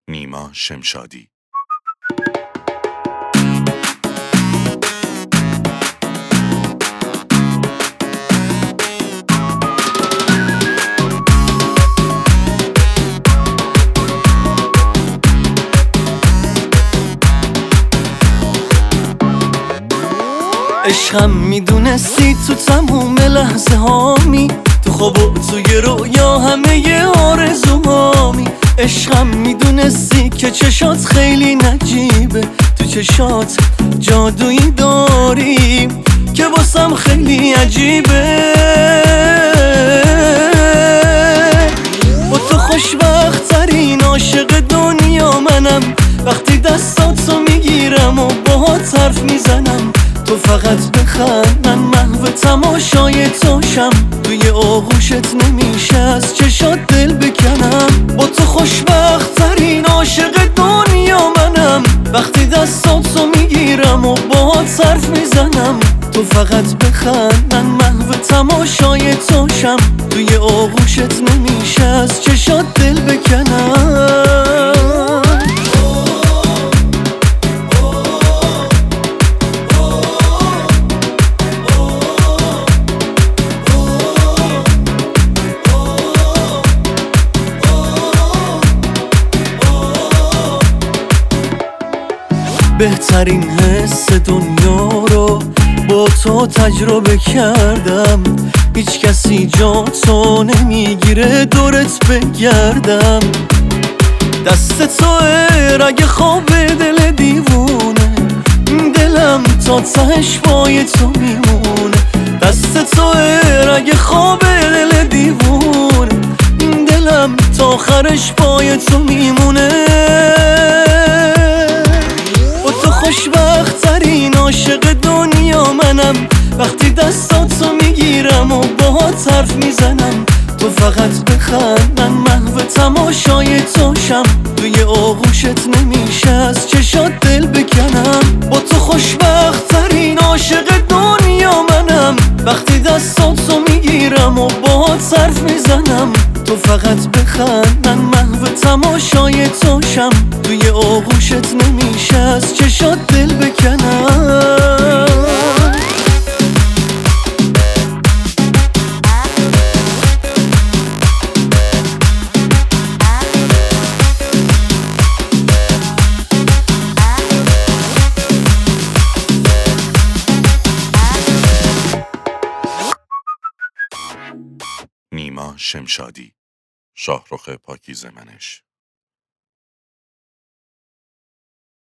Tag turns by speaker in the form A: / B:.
A: نیما شمشادی.
B: عشقم میدونستی تو تموم لحظه هامی، تو خواب و توی رویا همه آرزوهامی. عشقم میدونستی که چشات خیلی نجیبه، تو چشات جادویی داری که واسم خیلی عجیبه. با تو خوشبخت ترین عاشق دنیا منم، وقتی دستاتو میگیرم و باهات حرف میزنم. تو فقط بخند، من محو تماشای توشم، توی آغوشت نمیشه از چشات دل بکنم. با تو خوشبخت ترین عاشق دنیا منم، وقتی دستاتو میگیرم و باهات حرف میزنم. تو فقط بخند، من محو تماشای توشم، توی آغوشت نمیشه از چشات دل بکنم. بهترین حس دنیا رو با تو تجربه کردم، هیچ کسی جا تو نمیگیره دورت بگردم. دست توه رگ خواب دل دیوونه، دلم تا تهش پای تو میمونه. دست توه رگ خواب دل دیوونه، دلم تا آخرش پای تو میمونه. خوشبخت ترین عاشق دنیا منم، وقتی دستاتو میگیرم و باهات حرف میزنم. تو فقط بخند، من محو تماشای توشم، توی آغوشت نمیشه از چشات دل بکنم. با تو خوشبخت ترین عاشق دنیا منم، وقتی دستاتو میگیرم و باهات حرف میزنم. تو فقط بخند، من محو تماشای توشم، توی آغوشت نمیشه از چشات دل بکنم.
A: نیما شمشادی. شاهرخ پاکیزه منش.